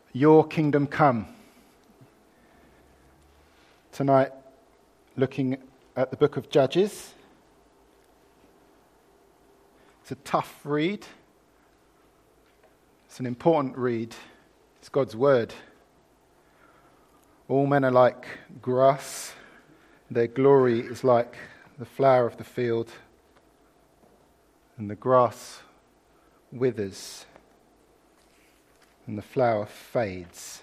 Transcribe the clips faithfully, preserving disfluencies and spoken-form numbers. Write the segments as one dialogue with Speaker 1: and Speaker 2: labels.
Speaker 1: Your kingdom come. Tonight, looking at the book of Judges. It's a tough read. It's an important read. It's God's word. All men are like grass. Their glory is like the flower of the field. And the grass withers. And the flower fades.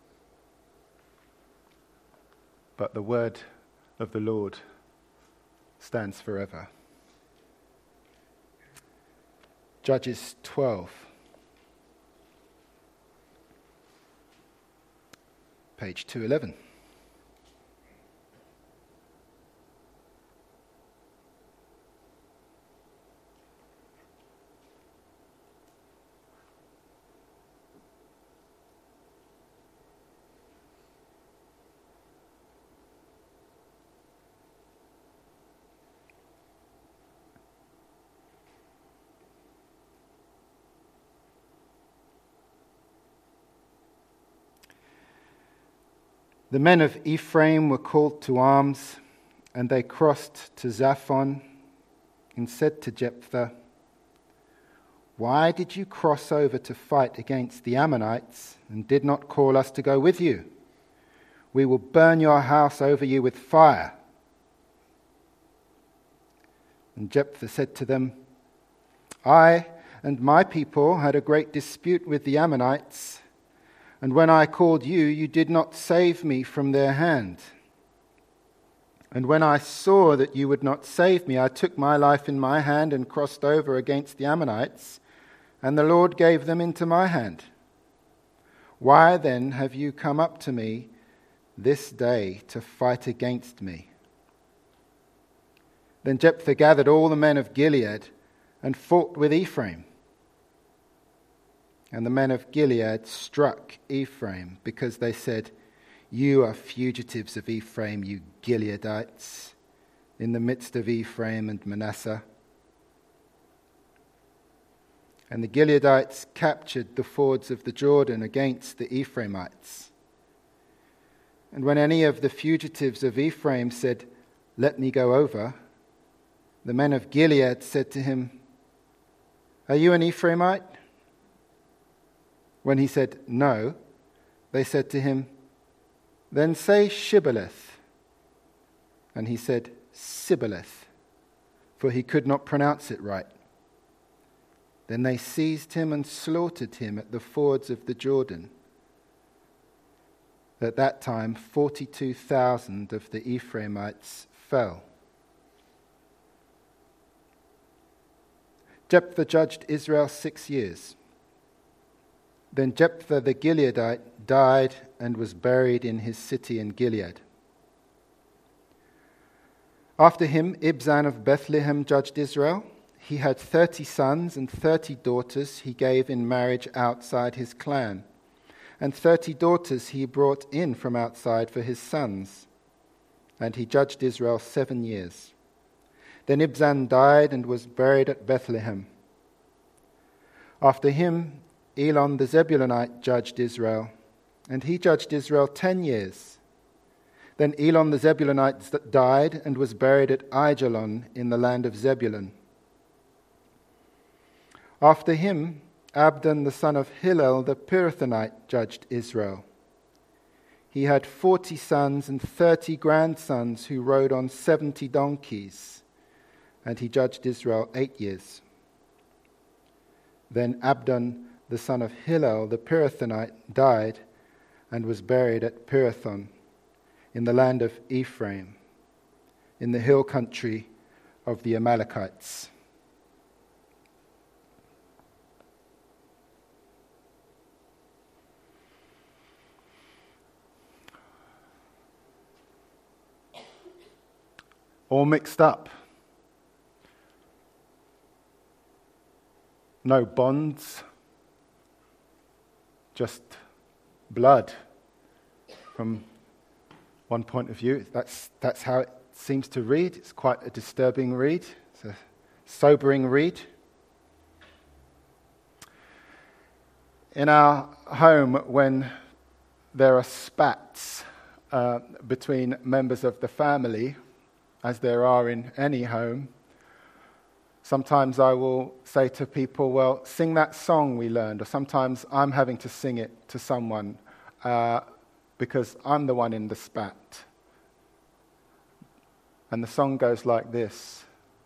Speaker 1: But the word of the Lord stands forever. Judges twelve. Page two eleven. The men of Ephraim were called to arms, and they crossed to Zaphon and said to Jephthah, "Why did you cross over to fight against the Ammonites and did not call us to go with you? We will burn your house over you with fire." And Jephthah said to them, "I and my people had a great dispute with the Ammonites, and when I called you, you did not save me from their hand. And when I saw that you would not save me, I took my life in my hand and crossed over against the Ammonites, and the Lord gave them into my hand. Why then have you come up to me this day to fight against me?" Then Jephthah gathered all the men of Gilead and fought with Ephraim. And the men of Gilead struck Ephraim because they said, "You are fugitives of Ephraim, you Gileadites, in the midst of Ephraim and Manasseh." And the Gileadites captured the fords of the Jordan against the Ephraimites. And when any of the fugitives of Ephraim said, "Let me go over," the men of Gilead said to him, "Are you an Ephraimite?" When he said, "No," they said to him, "Then say Shibboleth." And he said, "Sibboleth," for he could not pronounce it right. Then they seized him and slaughtered him at the fords of the Jordan. At that time, forty-two thousand of the Ephraimites fell. Jephthah judged Israel six years. Then Jephthah the Gileadite died and was buried in his city in Gilead. After him, Ibzan of Bethlehem judged Israel. He had thirty sons and thirty daughters he gave in marriage outside his clan, and thirty daughters he brought in from outside for his sons. And he judged Israel seven years. Then Ibzan died and was buried at Bethlehem. After him, Elon the Zebulunite judged Israel, and he judged Israel ten years. Then Elon the Zebulunite died and was buried at Aijalon in the land of Zebulun. After him, Abdon the son of Hillel the Pirathonite judged Israel. He had forty sons and thirty grandsons who rode on seventy donkeys, and he judged Israel eight years. Then Abdon the son of Hillel the Pirathonite died and was buried at Pirathon in the land of Ephraim, in the hill country of the Amalekites. All mixed up. No bonds. Just blood. From one point of view, that's that's how it seems to read. It's quite a disturbing read. It's a sobering read. In our home, when there are spats uh, between members of the family, as there are in any home, sometimes I will say to people, well, sing that song we learned, or sometimes I'm having to sing it to someone uh, because I'm the one in the spat. And the song goes like this.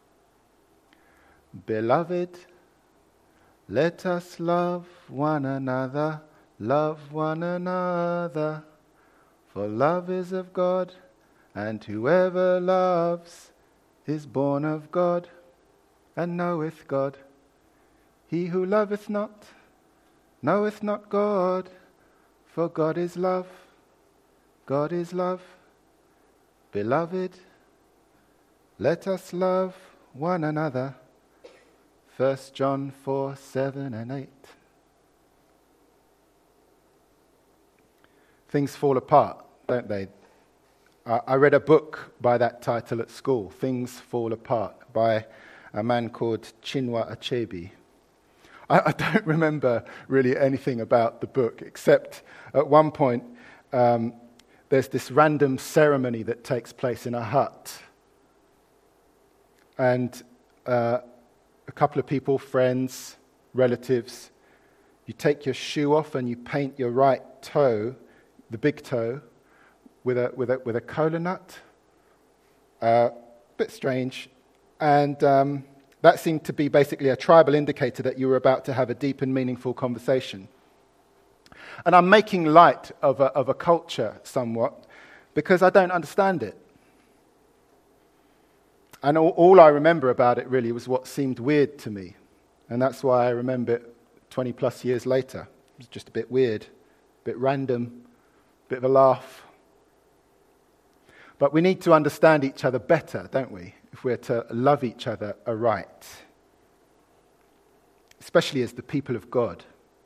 Speaker 1: Beloved, let us love one another, love one another, for love is of God, and whoever loves is born of God, and knoweth God. He who loveth not, knoweth not God, for God is love. God is love. Beloved, let us love one another. First John four, seven and eight. Things fall apart, don't they? I read a book by that title at school, Things Fall Apart, by a man called Chinua Achebe. I, I don't remember really anything about the book, except at one point um, there's this random ceremony that takes place in a hut. And uh, a couple of people, friends, relatives, you take your shoe off and you paint your right toe, the big toe, with a with a with a cola nut. A uh, bit strange, and um, that seemed to be basically a tribal indicator that you were about to have a deep and meaningful conversation. And I'm making light of a, of a culture somewhat because I don't understand it. And all, all I remember about it really was what seemed weird to me, and that's why I remember it twenty plus years later. It was just a bit weird, a bit random, a bit of a laugh. But we need to understand each other better, don't we, if we're to love each other aright, especially as the people of God.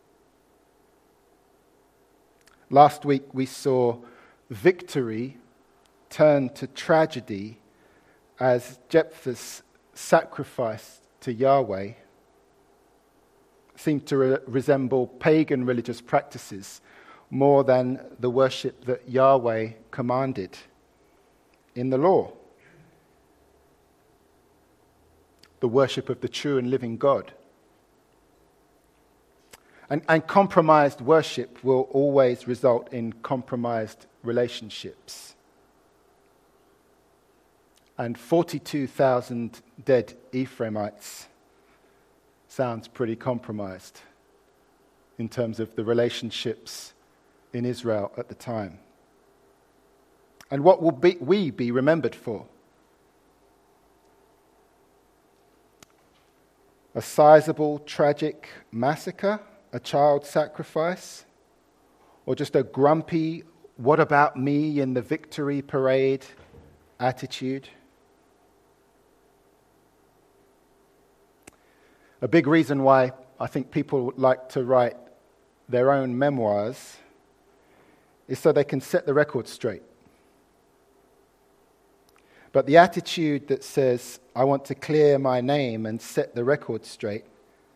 Speaker 1: Last week we saw victory turn to tragedy as Jephthah's sacrifice to Yahweh seemed to re- resemble pagan religious practices more than the worship that Yahweh commanded in the law. The worship of the true and living God. And, and compromised worship will always result in compromised relationships. And forty-two thousand dead Ephraimites sounds pretty compromised in terms of the relationships in Israel at the time. And what will be, we be remembered for? A sizable, tragic massacre? A child sacrifice? Or just a grumpy, what about me in the victory parade attitude? A big reason why I think people like to write their own memoirs is so they can set the record straight. But the attitude that says, I want to clear my name and set the record straight,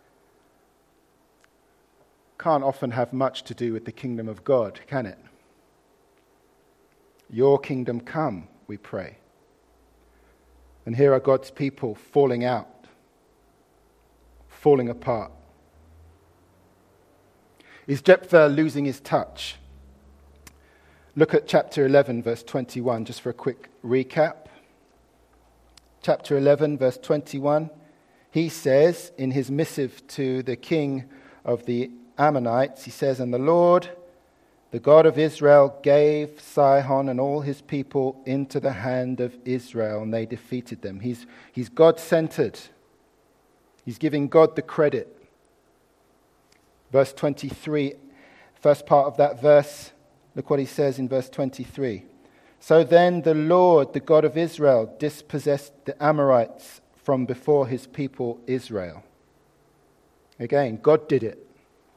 Speaker 1: can't often have much to do with the kingdom of God, can it? Your kingdom come, we pray. And here are God's people falling out, falling apart. Is Jephthah losing his touch? Look at chapter eleven, verse twenty-one, just for a quick recap. Chapter eleven, verse twenty-one, he says in his missive to the king of the Ammonites, he says, and the Lord, the God of Israel, gave Sihon and all his people into the hand of Israel, and they defeated them. He's, he's God-centered. He's giving God the credit. Verse twenty-three, first part of that verse, look what he says in verse twenty-three. So then the Lord, the God of Israel, dispossessed the Amorites from before his people Israel. Again, God did it.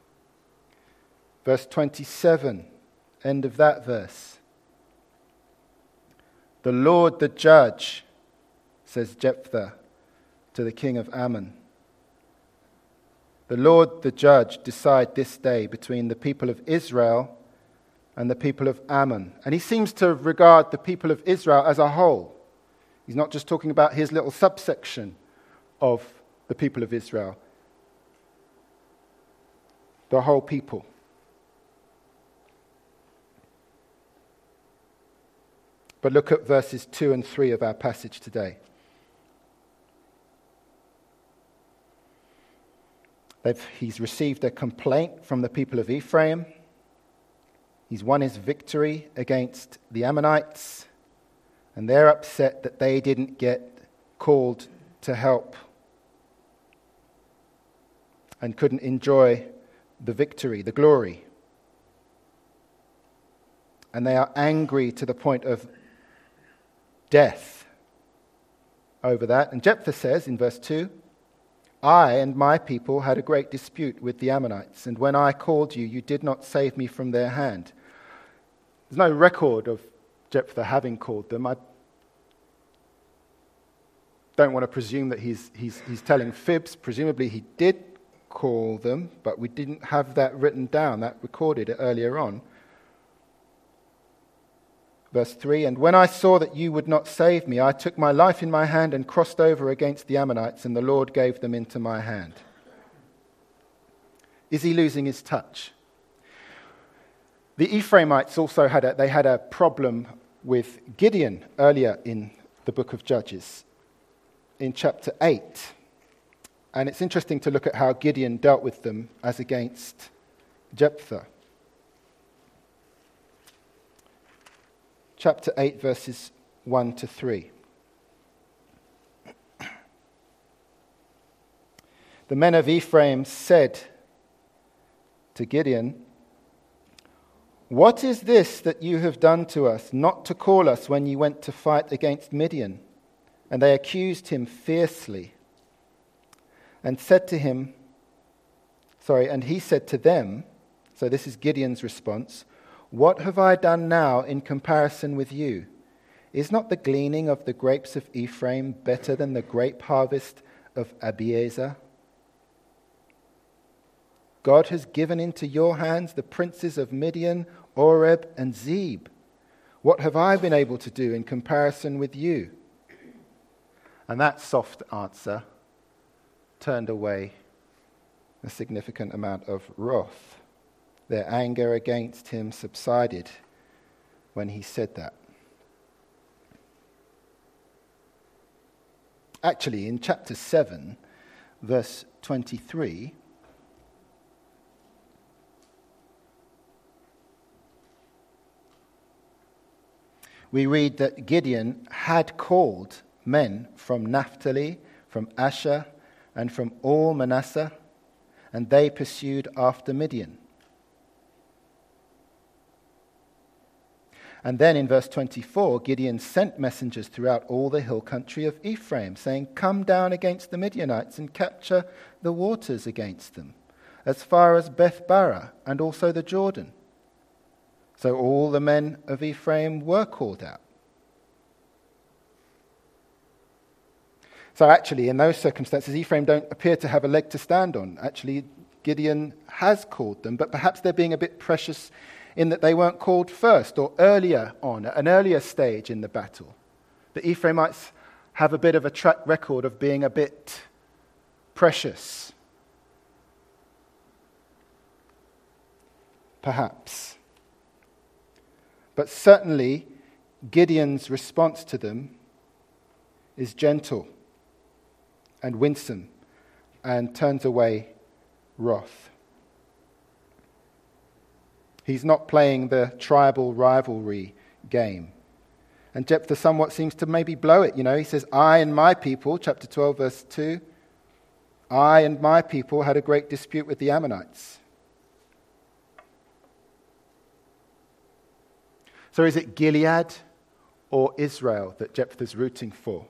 Speaker 1: Verse twenty-seven, end of that verse. The Lord, the judge, says Jephthah to the king of Ammon. The Lord, the judge, decide this day between the people of Israel and the people of Ammon. And he seems to regard the people of Israel as a whole. He's not just talking about his little subsection of the people of Israel. The whole people. But look at verses two and three of our passage today. They've, he's received a complaint from the people of Ephraim. He's won his victory against the Ammonites. And they're upset that they didn't get called to help and couldn't enjoy the victory, the glory. And they are angry to the point of death over that. And Jephthah says in verse two, I and my people had a great dispute with the Ammonites, and when I called you, you did not save me from their hand. There's no record of Jephthah having called them. I don't want to presume that he's, he's, he's telling fibs. Presumably he did call them, but we didn't have that written down, that recorded earlier on. Verse three, and when I saw that you would not save me, I took my life in my hand and crossed over against the Ammonites, and the Lord gave them into my hand. Is he losing his touch? The Ephraimites also had a, they had a problem with Gideon earlier in the book of Judges, in chapter eight. And it's interesting to look at how Gideon dealt with them as against Jephthah. Chapter eight, verses one to three. The men of Ephraim said to Gideon, what is this that you have done to us, not to call us when you went to fight against Midian? And they accused him fiercely and said to him, sorry, and he said to them, so this is Gideon's response, what have I done now in comparison with you? Is not the gleaning of the grapes of Ephraim better than the grape harvest of Abiezer? God has given into your hands the princes of Midian, Oreb, and Zeb. What have I been able to do in comparison with you? And that soft answer turned away a significant amount of wrath. Their anger against him subsided when he said that. Actually, in chapter seven, verse twenty-three, we read that Gideon had called men from Naphtali, from Asher, and from all Manasseh, and they pursued after Midian. And then in verse twenty-four, Gideon sent messengers throughout all the hill country of Ephraim, saying, come down against the Midianites and capture the waters against them, as far as Beth-barah and also the Jordan. So all the men of Ephraim were called out. So actually, in those circumstances, Ephraim don't appear to have a leg to stand on. Actually, Gideon has called them, but perhaps they're being a bit precious in that they weren't called first or earlier on, at an earlier stage in the battle. The Ephraimites have a bit of a track record of being a bit precious. Perhaps. But certainly, Gideon's response to them is gentle and winsome and turns away wrath. He's not playing the tribal rivalry game. And Jephthah somewhat seems to maybe blow it, you know. He says, I and my people, chapter twelve, verse two, I and my people had a great dispute with the Ammonites. So is it Gilead or Israel that Jephthah's rooting for?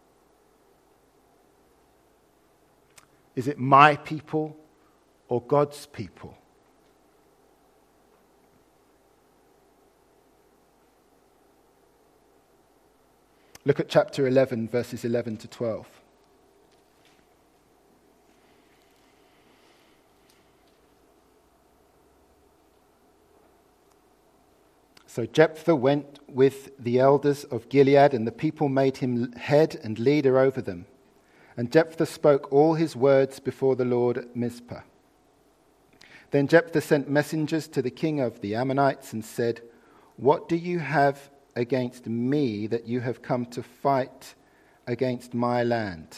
Speaker 1: Is it my people or God's people? Look at chapter eleven, verses eleven to twelve. So Jephthah went with the elders of Gilead, and the people made him head and leader over them. And Jephthah spoke all his words before the Lord at Mizpah. Then Jephthah sent messengers to the king of the Ammonites and said, "What do you have against me that you have come to fight against my land?"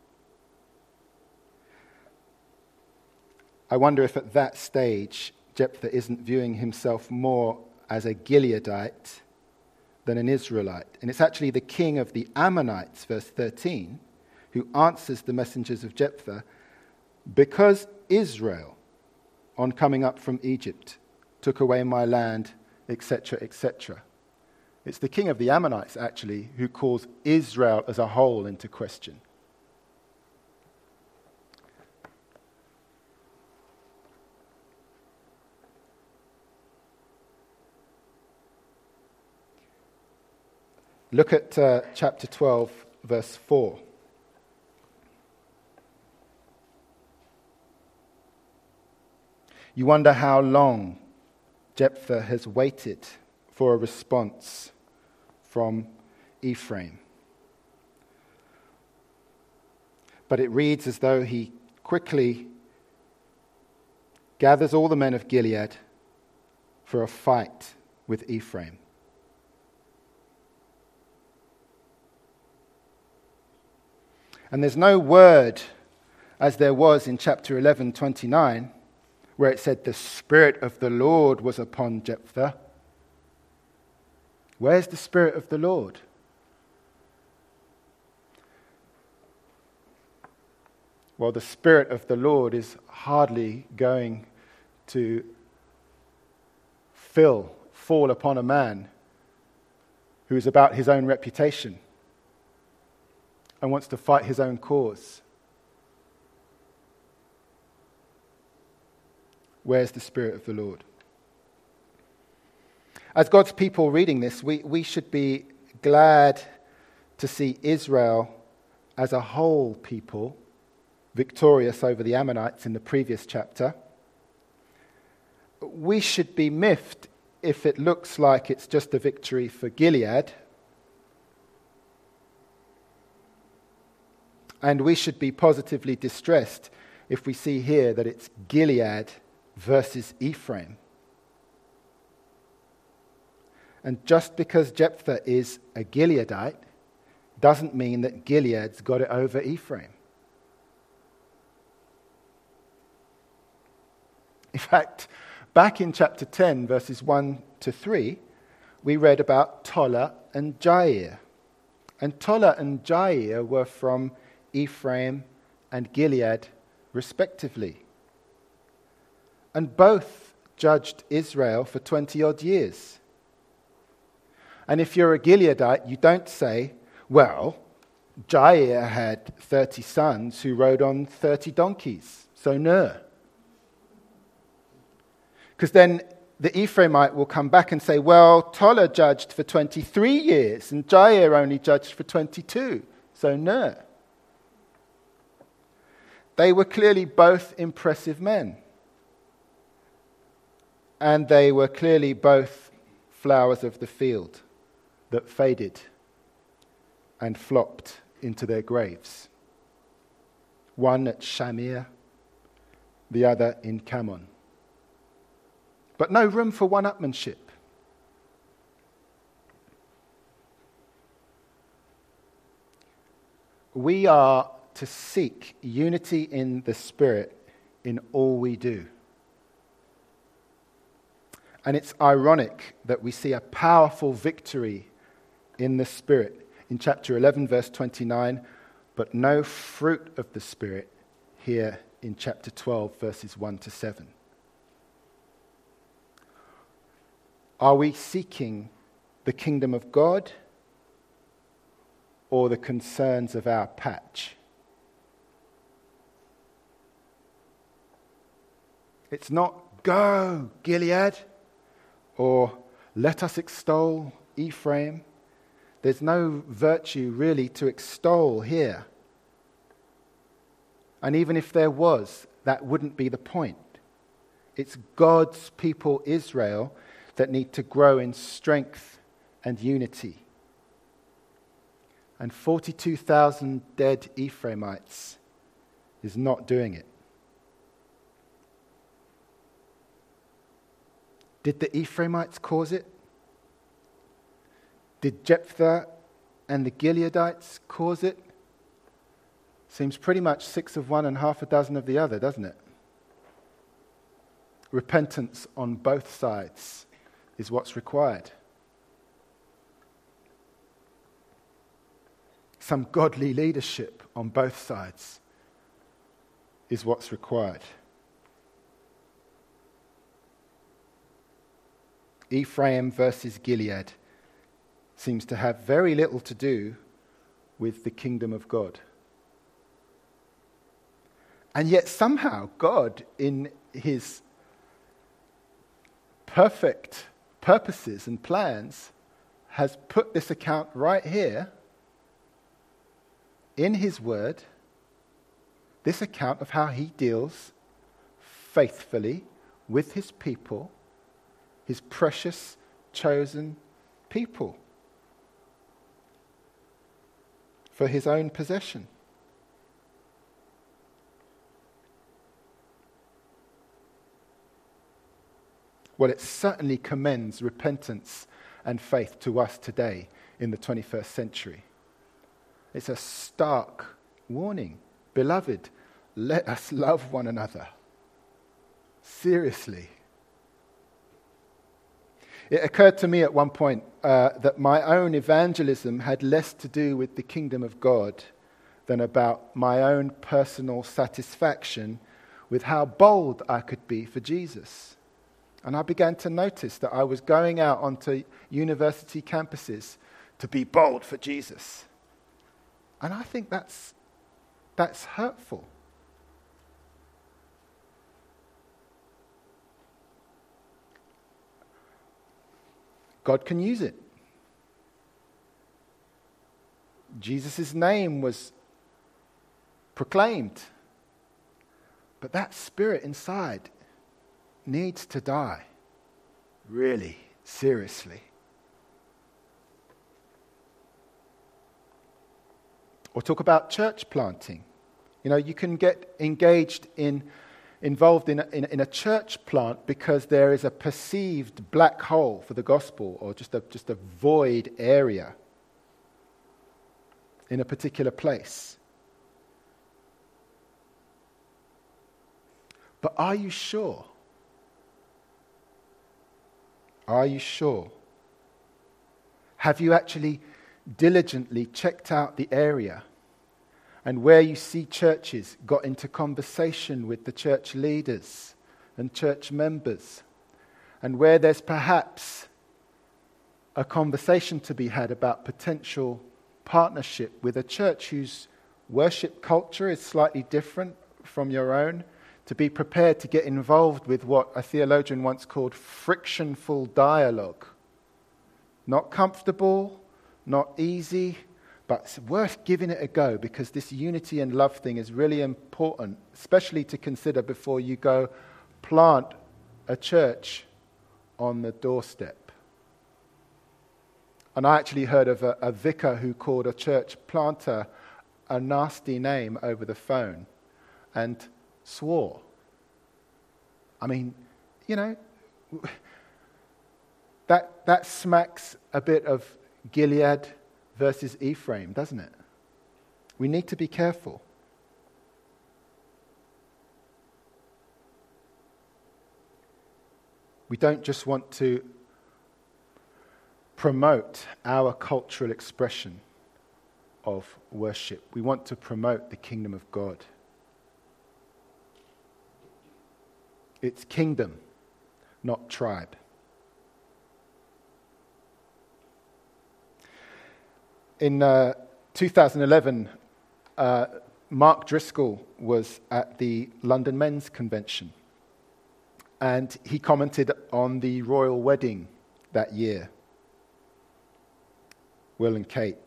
Speaker 1: I wonder if at that stage Jephthah isn't viewing himself more as a Gileadite than an Israelite. And it's actually the king of the Ammonites, verse thirteen, who answers the messengers of Jephthah, "Because Israel, on coming up from Egypt, took away my land," et cetera, et cetera. It's the king of the Ammonites, actually, who calls Israel as a whole into question. Look at uh, chapter twelve, verse four. You wonder how long Jephthah has waited for a response from Ephraim. But it reads as though he quickly gathers all the men of Gilead for a fight with Ephraim. And there's no word, as there was in chapter eleven twenty-nine, where it said the Spirit of the Lord was upon Jephthah. Where's the Spirit of the Lord? Well, the Spirit of the Lord is hardly going to fill, fall upon a man who is about his own reputation and wants to fight his own cause. Where's the Spirit of the Lord? As God's people reading this, we, we should be glad to see Israel as a whole people victorious over the Ammonites in the previous chapter. We should be miffed if it looks like it's just a victory for Gilead. And we should be positively distressed if we see here that it's Gilead versus Ephraim. And just because Jephthah is a Gileadite doesn't mean that Gilead's got it over Ephraim. In fact, back in chapter ten, verses one to three, we read about Tola and Jair. And Tola and Jair were from Ephraim and Gilead, respectively. And both judged Israel for twenty-odd years. And if you're a Gileadite, you don't say, well, Jair had thirty sons who rode on thirty donkeys, so no. Because then the Ephraimite will come back and say, well, Tola judged for twenty-three years and Jair only judged for twenty-two, so no. They were clearly both impressive men. And they were clearly both flowers of the field that faded and flopped into their graves. One at Shamir, the other in Kamon. But no room for one-upmanship. We are to seek unity in the Spirit in all we do. And it's ironic that we see a powerful victory in the Spirit in chapter eleven, verse twenty-nine, but no fruit of the Spirit here in chapter twelve, verses one to seven. Are we seeking the kingdom of God or the concerns of our patch? It's not go, Gilead, or let us extol Ephraim. There's no virtue really to extol here. And even if there was, that wouldn't be the point. It's God's people, Israel, that need to grow in strength and unity. And forty-two thousand dead Ephraimites is not doing it. Did the Ephraimites cause it? Did Jephthah and the Gileadites cause it? Seems pretty much six of one and half a dozen of the other, doesn't it? Repentance on both sides is what's required. Some godly leadership on both sides is what's required. Ephraim versus Gilead seems to have very little to do with the kingdom of God. And yet somehow God, in his perfect purposes and plans, has put this account right here in his word, this account of how he deals faithfully with his people, his precious, chosen people, for his own possession. Well, it certainly commends repentance and faith to us today in the twenty-first century. It's a stark warning. Beloved, let us love one another. Seriously. It occurred to me at one point uh, that my own evangelism had less to do with the kingdom of God than about my own personal satisfaction with how bold I could be for Jesus. And I began to notice that I was going out onto university campuses to be bold for Jesus. And I think that's that's hurtful. God can use it. Jesus' name was proclaimed. But that spirit inside needs to die. Really, seriously. Or talk about church planting. You know, you can get engaged in, involved in a, in, in a church plant because there is a perceived black hole for the gospel, or just a, just a void area in a particular place. But are you sure? Are you sure? Have you actually diligently checked out the area and where you see churches got into conversation with the church leaders and church members, and where there's perhaps a conversation to be had about potential partnership with a church whose worship culture is slightly different from your own, to be prepared to get involved with what a theologian once called frictionful dialogue. Not comfortable, not easy, but it's worth giving it a go, because this unity and love thing is really important, especially to consider before you go plant a church on the doorstep. And I actually heard of a, a vicar who called a church planter a nasty name over the phone and swore. I mean, you know, that that smacks a bit of Gilead versus Ephraim, doesn't it? We need to be careful. We don't just want to promote our cultural expression of worship. We want to promote the kingdom of God. It's kingdom, not tribe. In uh, two thousand eleven, uh, Mark Driscoll was at the London Men's Convention, and he commented on the royal wedding that year, Will and Kate,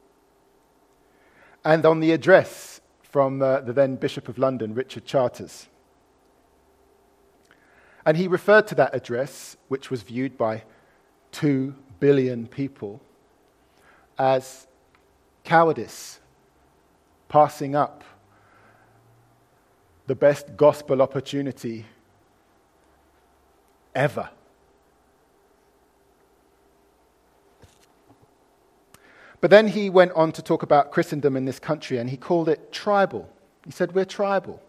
Speaker 1: and on the address from uh, the then Bishop of London, Richard Charters. And he referred to that address, which was viewed by two billion people, as cowardice, passing up the best gospel opportunity ever. But then he went on to talk about Christendom in this country, and he called it tribal. He said, we're tribal.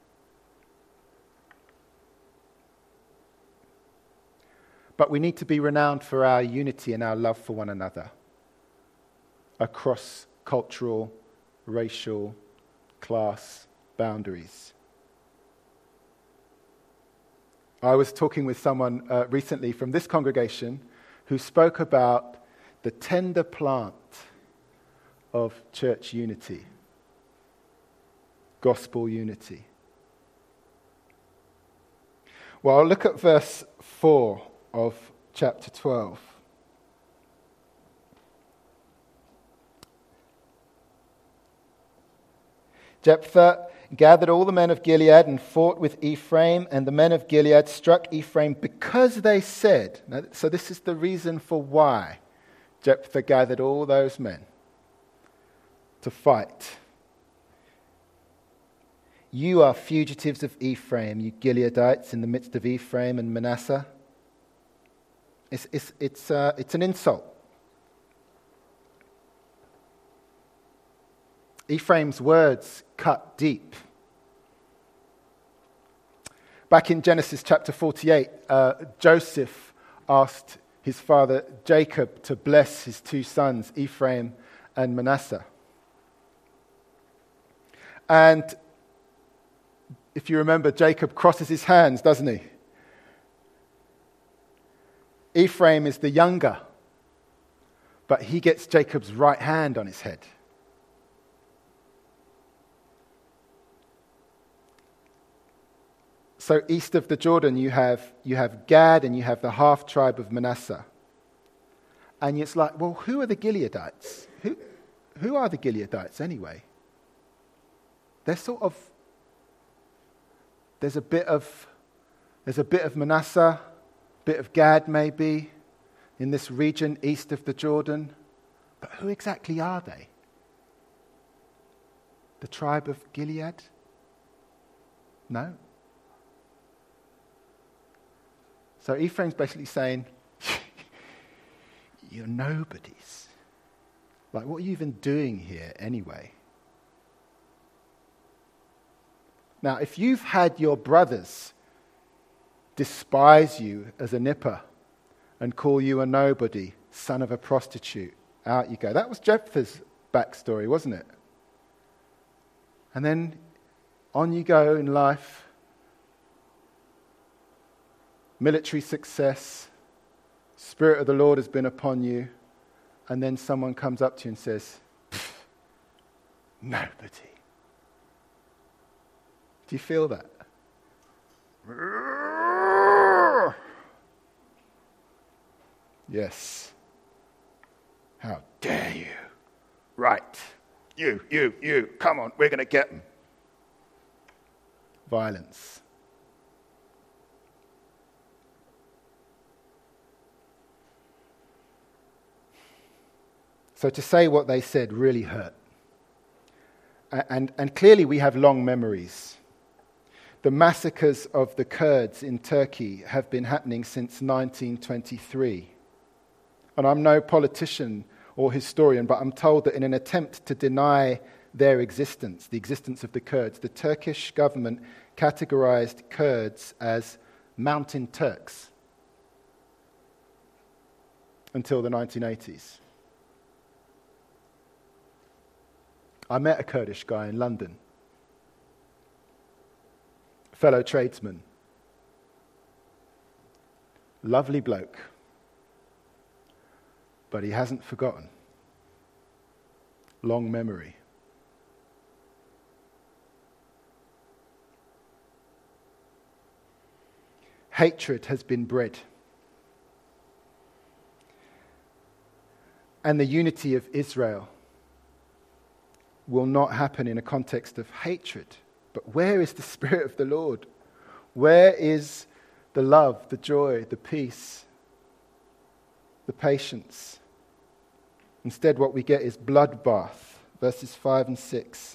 Speaker 1: But we need to be renowned for our unity and our love for one another across cultural, racial, class boundaries. I was talking with someone uh, recently from this congregation who spoke about the tender plant of church unity, gospel unity. Well, look at verse four of chapter twelve. Jephthah gathered all the men of Gilead and fought with Ephraim, and the men of Gilead struck Ephraim because they said, now, so this is the reason for why Jephthah gathered all those men to fight. You are fugitives of Ephraim, you Gileadites in the midst of Ephraim and Manasseh. It's, it's, it's, uh, it's an insult. Ephraim's words cut deep. Back in Genesis chapter forty-eight, uh, Joseph asked his father Jacob to bless his two sons, Ephraim and Manasseh. And if you remember, Jacob crosses his hands, doesn't he? Ephraim is the younger, but he gets Jacob's right hand on his head. So east of the Jordan, you have, you have Gad and you have the half tribe of Manasseh. And it's like, well, who are the Gileadites? Who, who are the Gileadites anyway? They're sort of, there's a bit of, there's a bit of Manasseh, bit of Gad maybe, in this region east of the Jordan. But who exactly are they? The tribe of Gilead? No. So Ephraim's basically saying, you're nobodies. Like, what are you even doing here anyway? Now, if you've had your brothers despise you as a nipper and call you a nobody, son of a prostitute, out you go. That was Jephthah's backstory, wasn't it? And then on you go in life. Military success, Spirit of the Lord has been upon you, and then someone comes up to you and says, nobody. Do you feel that? Yes. How dare you? Right. You, you, you. Come on, we're going to get them. Violence. So to say what they said really hurt. And, and clearly we have long memories. The massacres of the Kurds in Turkey have been happening since nineteen twenty-three. And I'm no politician or historian, but I'm told that in an attempt to deny their existence, the existence of the Kurds, the Turkish government categorized Kurds as mountain Turks until the nineteen eighties. I met a Kurdish guy in London, fellow tradesman, lovely bloke, but he hasn't forgotten. Long memory. Hatred has been bred. And the unity of Israel will not happen in a context of hatred. But where is the Spirit of the Lord? Where is the love, the joy, the peace, the patience. Instead, what we get is bloodbath, verses five and six.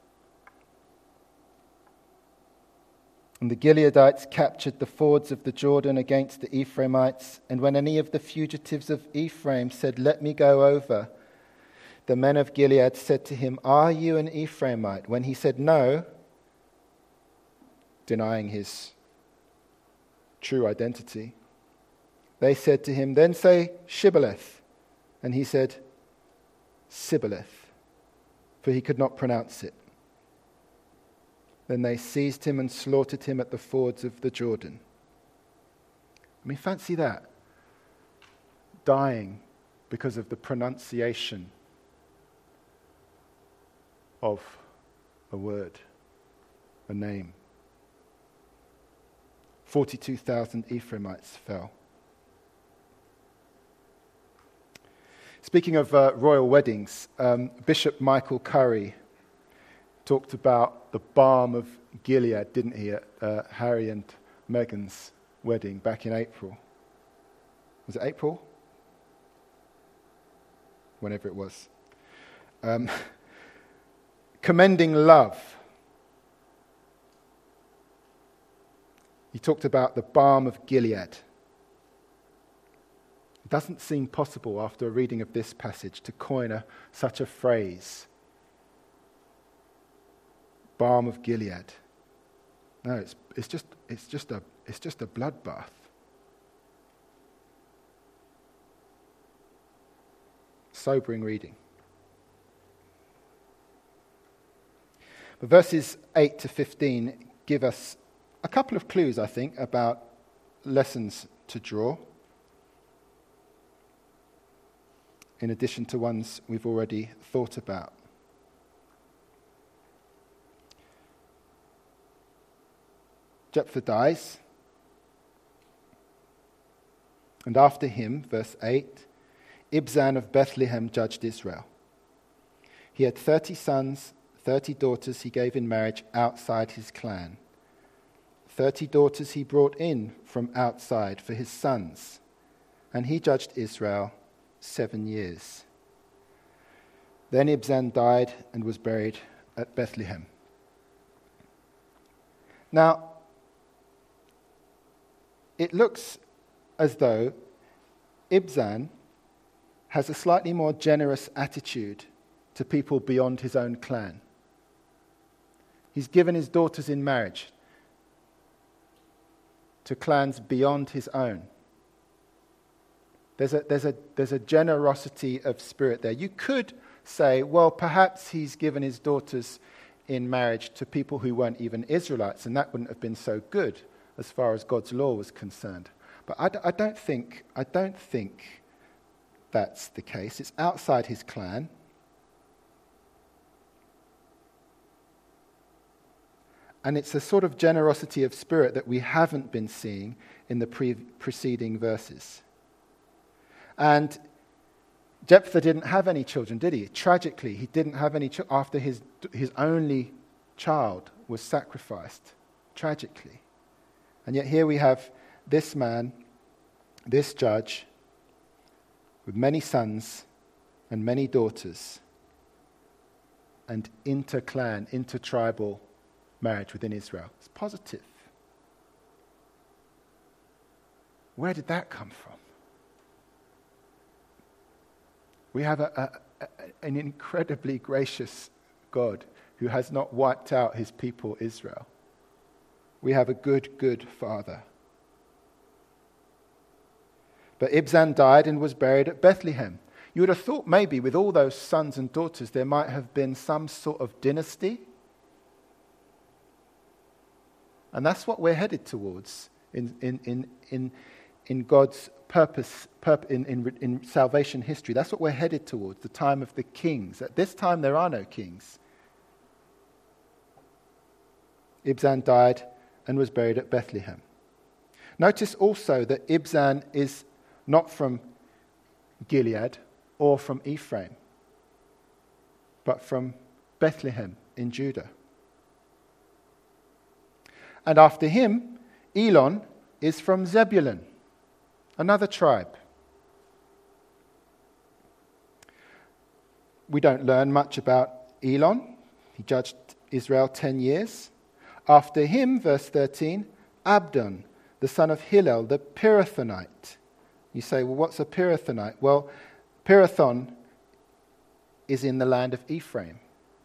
Speaker 1: And the Gileadites captured the fords of the Jordan against the Ephraimites, and when any of the fugitives of Ephraim said, "Let me go over," the men of Gilead said to him, "Are you an Ephraimite?" When he said no, denying his true identity, they said to him, "Then say Shibboleth." And he said, "Sibboleth," for he could not pronounce it. Then they seized him and slaughtered him at the fords of the Jordan. I mean, fancy that. Dying because of the pronunciation of a word, a name. forty-two thousand Ephraimites fell. Speaking of uh, royal weddings, um, Bishop Michael Curry talked about the balm of Gilead, didn't he, at uh, Harry and Meghan's wedding back in April. Was it April? Whenever it was. Um, commending love. He talked about the balm of Gilead. It doesn't seem possible after a reading of this passage to coin a, such a phrase. Balm of Gilead. No, it's it's just it's just a it's just a bloodbath. Sobering reading. But verses eight to fifteen give us a couple of clues, I think, about lessons to draw, in addition to ones we've already thought about. Jephthah dies, and after him, verse eight, Ibzan of Bethlehem judged Israel. He had thirty sons, thirty daughters he gave in marriage outside his clan. Thirty daughters he brought in from outside for his sons, and he judged Israel seven years. Then Ibzan died and was buried at Bethlehem. Now, it looks as though Ibzan has a slightly more generous attitude to people beyond his own clan. He's given his daughters in marriage to clans beyond his own. There's a, there's a, there's a generosity of spirit there. You could say, well, perhaps he's given his daughters in marriage to people who weren't even Israelites, and that wouldn't have been so good as far as God's law was concerned. But I, d- I don't think I don't think that's the case. It's outside his clan. And it's a sort of generosity of spirit that we haven't been seeing in the pre- preceding verses. And Jephthah didn't have any children, did he? Tragically, he didn't have any children after his his only child was sacrificed. Tragically. And yet here we have this man, this judge, with many sons and many daughters, and inter-clan, inter-tribal marriage within Israel. It's positive. Where did that come from? We have a, a, a, an incredibly gracious God who has not wiped out his people Israel. We have a good, good father. But Ibzan died and was buried at Bethlehem. You would have thought maybe with all those sons and daughters there might have been some sort of dynasty. And that's what we're headed towards in in in in, in God's purpose, purpose in, in in salvation history. That's what we're headed towards, the time of the kings. At this time there are no kings. Ibzan died and was buried at Bethlehem. Notice also that Ibzan is not from Gilead or from Ephraim, but from Bethlehem in Judah. And after him, Elon is from Zebulun, another tribe. We don't learn much about Elon. He judged Israel ten years. After him, verse thirteen, Abdon, the son of Hillel, the Pirathonite. You say, well, what's a Pirathonite? Well, Pirathon is in the land of Ephraim.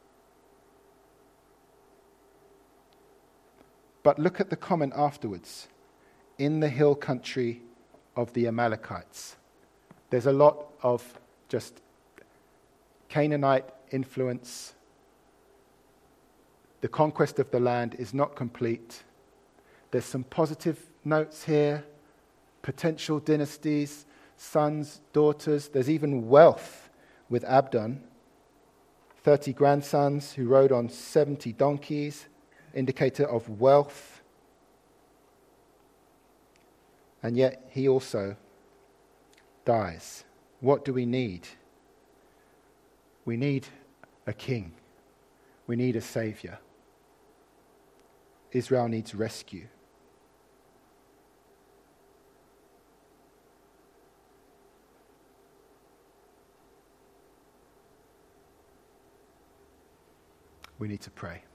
Speaker 1: But look at the comment afterwards. In the hill country of the Amalekites. There's a lot of just Canaanite influence. The conquest of the land is not complete. There's some positive notes here. Potential dynasties, sons, daughters. There's even wealth with Abdon. thirty grandsons who rode on seventy donkeys. Indicator of wealth. And yet he also dies. What do we need? We need a king. We need a savior. Israel needs rescue. We need to pray.